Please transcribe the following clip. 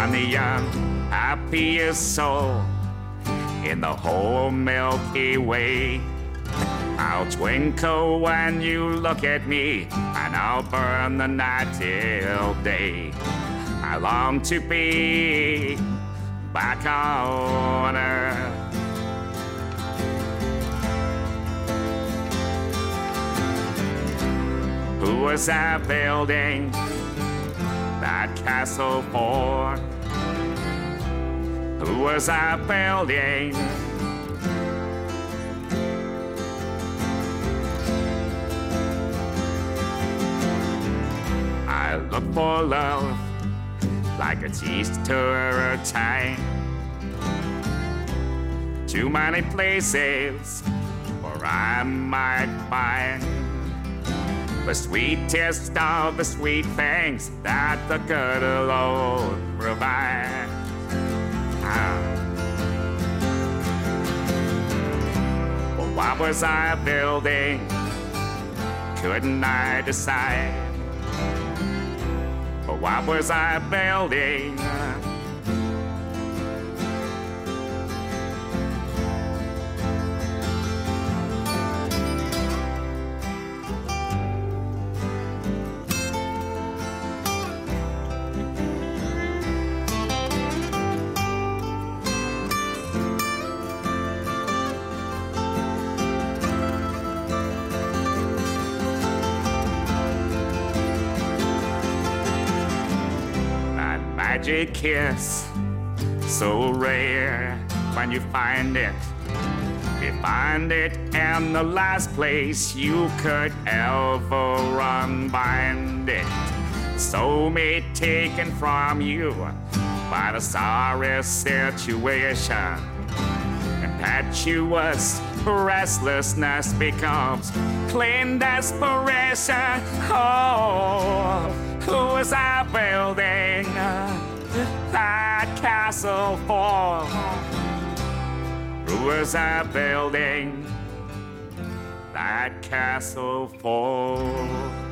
I'm the young, happiest soul in the whole Milky Way. I'll twinkle when you look at me, and I'll burn the night till day. I long to be back on earth. Who was I building that castle for? Who was I building? I look for love like it's Easter time. Too many places where I might find the sweetest of the sweet things that the good Lord provides. Well, what was I building? Couldn't I decide? Well, what was I building? Magic kiss, so rare when you find it. You find it in the last place you could ever unbind it. So me taken from you by the sorry situation. Impetuous restlessness becomes plain desperation. Oh, who was I building that castle for? Who was I building that castle for?